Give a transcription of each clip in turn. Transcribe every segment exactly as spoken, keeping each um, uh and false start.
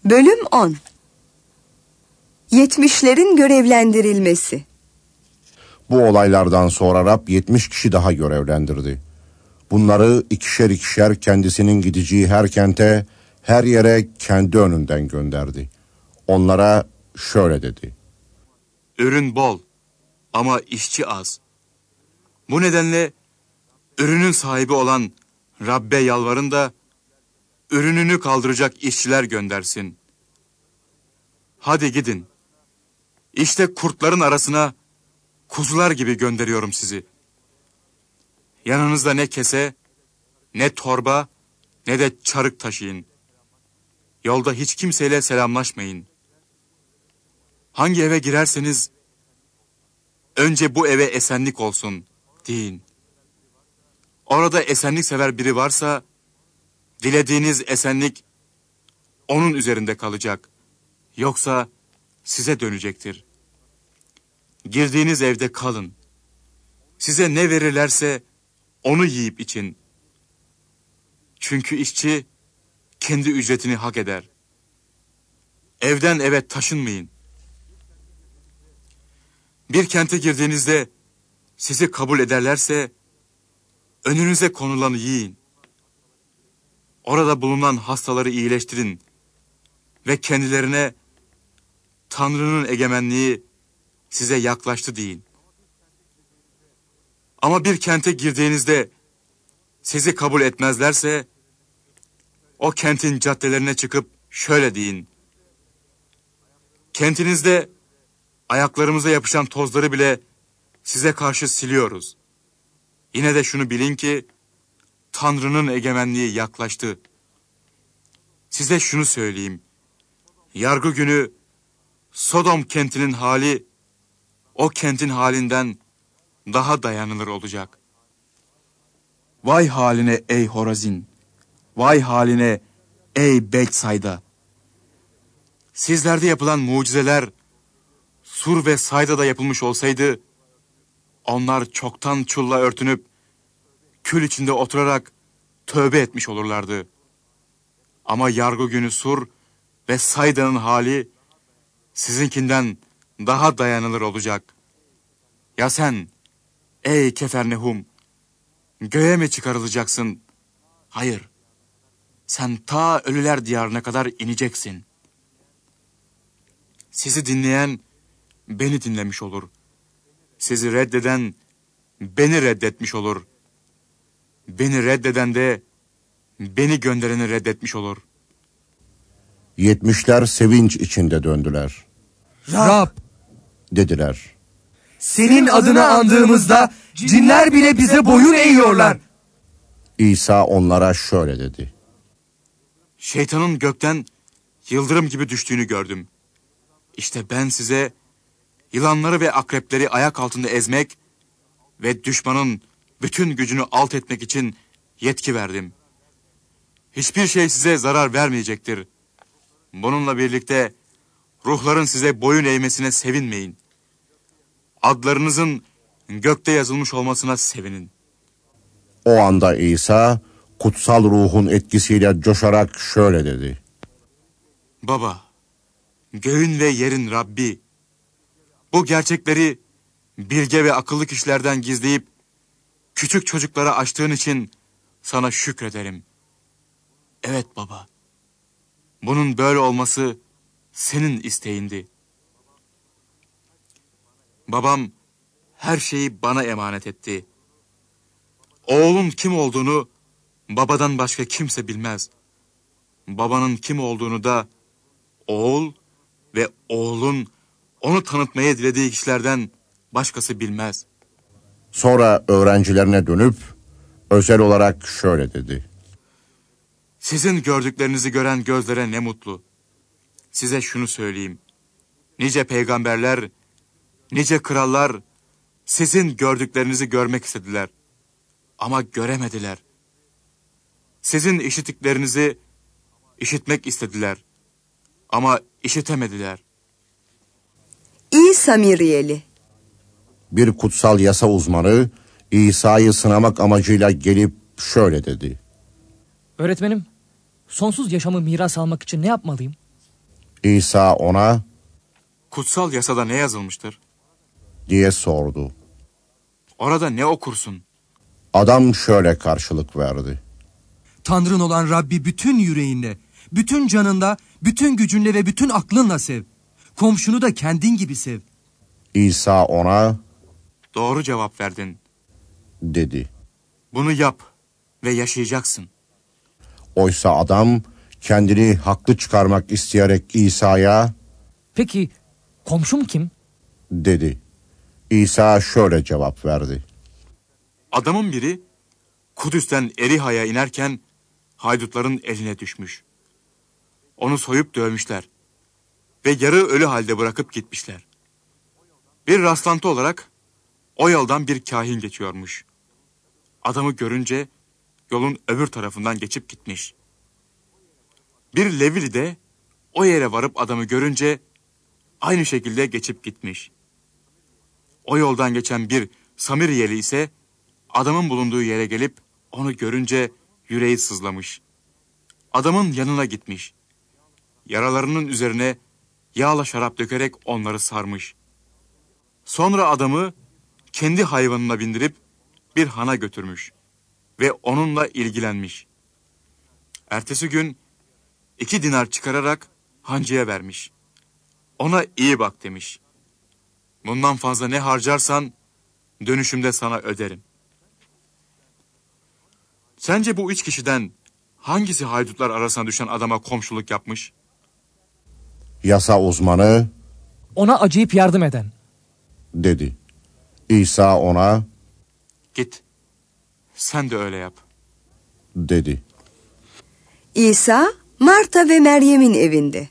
Bölüm on. Yetmişlerin görevlendirilmesi. Bu olaylardan sonra Rab yetmiş kişi daha görevlendirdi. Bunları ikişer ikişer kendisinin gideceği her kente, her yere kendi önünden gönderdi. Onlara şöyle dedi: Ürün bol ama işçi az. Bu nedenle ürünün sahibi olan Rabbe yalvarın da ürününü kaldıracak işçiler göndersin. Hadi gidin. İşte kurtların arasına kuzular gibi gönderiyorum sizi. Yanınızda ne kese, ne torba, ne de çarık taşıyın. Yolda hiç kimseyle selamlaşmayın. Hangi eve girerseniz, önce bu eve esenlik olsun deyin. Orada esenlik sever biri varsa, dilediğiniz esenlik onun üzerinde kalacak. Yoksa size dönecektir. Girdiğiniz evde kalın. Size ne verirlerse onu yiyip için. Çünkü işçi kendi ücretini hak eder. Evden eve taşınmayın. Bir kente girdiğinizde sizi kabul ederlerse önünüze konulanı yiyin. Orada bulunan hastaları iyileştirin ve kendilerine Tanrı'nın egemenliği size yaklaştı deyin. Ama bir kente girdiğinizde sizi kabul etmezlerse o kentin caddelerine çıkıp şöyle deyin: kentinizde ayaklarımıza yapışan tozları bile size karşı siliyoruz. Yine de şunu bilin ki Tanrı'nın egemenliği yaklaştı. Size şunu söyleyeyim: yargı günü Sodom kentinin hali o kentin halinden daha dayanılır olacak. Vay haline ey Horazin! Vay haline ey Betsayda! Sizlerde yapılan mucizeler Sur ve Sayda'da yapılmış olsaydı, onlar çoktan çulla örtünüp kül içinde oturarak tövbe etmiş olurlardı. Ama yargı günü Sur ve Sayda'nın hali sizinkinden daha dayanılır olacak. Ya sen ey Kefernehum, göğe mi çıkarılacaksın? Hayır, sen ta ölüler diyarına kadar ineceksin. Sizi dinleyen beni dinlemiş olur. Sizi reddeden beni reddetmiş olur. Beni reddeden de beni göndereni reddetmiş olur. Yetmişler sevinç içinde döndüler. Rab, dediler, senin adını andığımızda cinler bile bize boyun eğiyorlar. İsa onlara şöyle dedi: Şeytanın gökten yıldırım gibi düştüğünü gördüm. İşte ben size yılanları ve akrepleri ayak altında ezmek ve düşmanın bütün gücünü alt etmek için yetki verdim. Hiçbir şey size zarar vermeyecektir. Bununla birlikte ruhların size boyun eğmesine sevinmeyin. Adlarınızın gökte yazılmış olmasına sevinin. O anda İsa kutsal ruhun etkisiyle coşarak şöyle dedi: Baba, göğün ve yerin Rabbi, bu gerçekleri bilge ve akıllı kişilerden gizleyip küçük çocuklara açtığın için sana şükrederim. Evet baba, bunun böyle olması senin isteğindi. Babam her şeyi bana emanet etti. Oğlun kim olduğunu babadan başka kimse bilmez. Babanın kim olduğunu da oğul ve oğlun onu tanıtmaya dilediği kişilerden başkası bilmez. Sonra öğrencilerine dönüp özel olarak şöyle dedi: Sizin gördüklerinizi gören gözlere ne mutlu. Size şunu söyleyeyim: nice peygamberler, nice krallar sizin gördüklerinizi görmek istediler ama göremediler. Sizin işittiklerinizi işitmek istediler ama işitemediler. İsa Miriyeli. Bir kutsal yasa uzmanı İsa'yı sınamak amacıyla gelip şöyle dedi: Öğretmenim, sonsuz yaşamı miras almak için ne yapmalıyım? İsa ona Kutsal yasada ne yazılmıştır? diye sordu. Orada ne okursun? Adam şöyle karşılık verdi. Tanrın olan Rabbi bütün yüreğinle, bütün canınla, bütün gücünle ve bütün aklınla sev. Komşunu da kendin gibi sev. İsa ona Doğru cevap verdin. dedi. Bunu yap ve yaşayacaksın. Oysa adam kendini haklı çıkarmak isteyerek İsa'ya Peki komşum kim? dedi. İsa şöyle cevap verdi. Adamın biri Kudüs'ten Eriha'ya inerken haydutların eline düşmüş. Onu soyup dövmüşler ve yarı ölü halde bırakıp gitmişler. Bir rastlantı olarak o yoldan bir kahin geçiyormuş. Adamı görünce yolun öbür tarafından geçip gitmiş. Bir Levili de o yere varıp adamı görünce aynı şekilde geçip gitmiş. O yoldan geçen bir Samiriyeli ise adamın bulunduğu yere gelip onu görünce yüreği sızlamış. Adamın yanına gitmiş. Yaralarının üzerine yağla şarap dökerek onları sarmış. Sonra adamı kendi hayvanına bindirip bir hana götürmüş ve onunla ilgilenmiş. Ertesi gün iki dinar çıkararak hancıya vermiş. Ona iyi bak demiş. Bundan fazla ne harcarsan dönüşümde sana öderim. Sence bu üç kişiden hangisi haydutlar arasına düşen adama komşuluk yapmış? Yasa uzmanı Ona acıyıp yardım eden. dedi. İsa ona Git, sen de öyle yap. dedi. İsa, Marta ve Meryem'in evinde.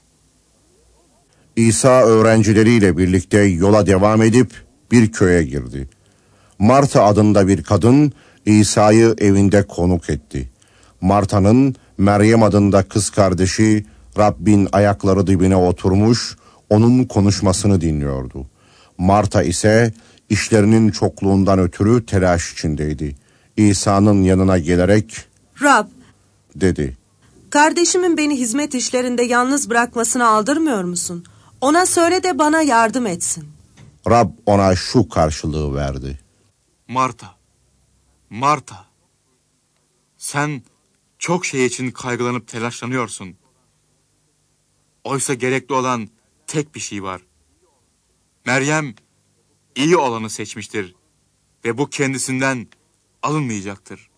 İsa öğrencileriyle birlikte yola devam edip bir köye girdi. Marta adında bir kadın İsa'yı evinde konuk etti. Marta'nın Meryem adında kız kardeşi Rabbin ayakları dibine oturmuş, onun konuşmasını dinliyordu. Marta ise işlerinin çokluğundan ötürü telaş içindeydi. İsa'nın yanına gelerek Rab, dedi. kardeşimin beni hizmet işlerinde yalnız bırakmasını aldırmıyor musun? Ona söyle de bana yardım etsin. Rab ona şu karşılığı verdi. Marta, Marta, sen çok şey için kaygılanıp telaşlanıyorsun. Oysa gerekli olan tek bir şey var. Meryem iyi olanı seçmiştir ve bu kendisinden alınmayacaktır.